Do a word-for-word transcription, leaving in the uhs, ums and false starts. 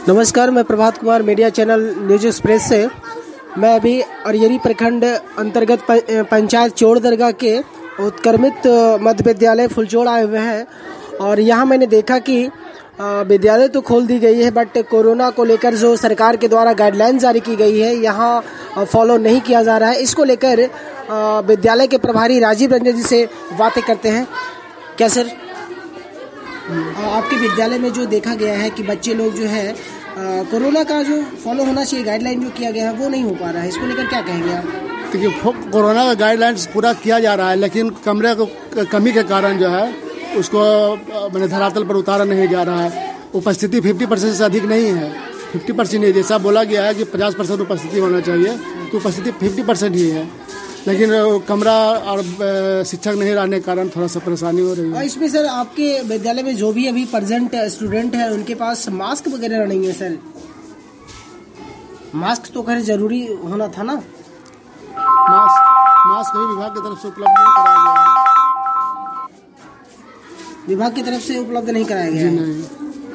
नमस्कार, मैं Prabhat Kumar media channel news express से। मैं अभी अरियरी प्रखंड अंतर्गत पंचायत चोड़ दरगाह के उत्क्रमित मध्य विद्यालय फुलचोड़ आए हुए हैं और यहाँ मैंने देखा कि विद्यालय तो खोल दी गई है, बट कोरोना को लेकर जो सरकार के द्वारा गाइडलाइन जारी की गई है यहाँ फॉलो नहीं किया जा रहा है। इसको लेकर विद्यालय के प्रभारी राजीव रंजन जी से बातें करते हैं। क्या सर, आपके विद्यालय में जो देखा गया है कि बच्चे लोग जो है कोरोना का जो फॉलो होना चाहिए गाइडलाइन जो किया गया है वो नहीं हो पा रहा है, इसको लेकर क्या कहेंगे आप? देखिए, कोरोना का गाइडलाइंस पूरा किया जा रहा है, लेकिन कमरे को कमी के कारण जो है उसको मैंने धरातल पर उतारा नहीं जा रहा है। उपस्थिति पचास परसेंट से अधिक नहीं है, पचास परसेंट नहीं। जैसा बोला गया है कि पचास परसेंट उपस्थिति होना चाहिए, तो उपस्थिति पचास परसेंट ही है, लेकिन कमरा और शिक्षक नहीं रहने के कारण थोड़ा सा परेशानी हो रही है। इसमें सर आपके विद्यालय में जो भी अभी प्रेजेंट स्टूडेंट है उनके पास मास्क वगैरह नहीं है सर? मास्क तो खैर जरूरी होना था ना। मास्क मास्क भी विभाग की तरफ से उपलब्ध नहीं कराया गया है। विभाग की तरफ से उपलब्ध नहीं कराया गया है।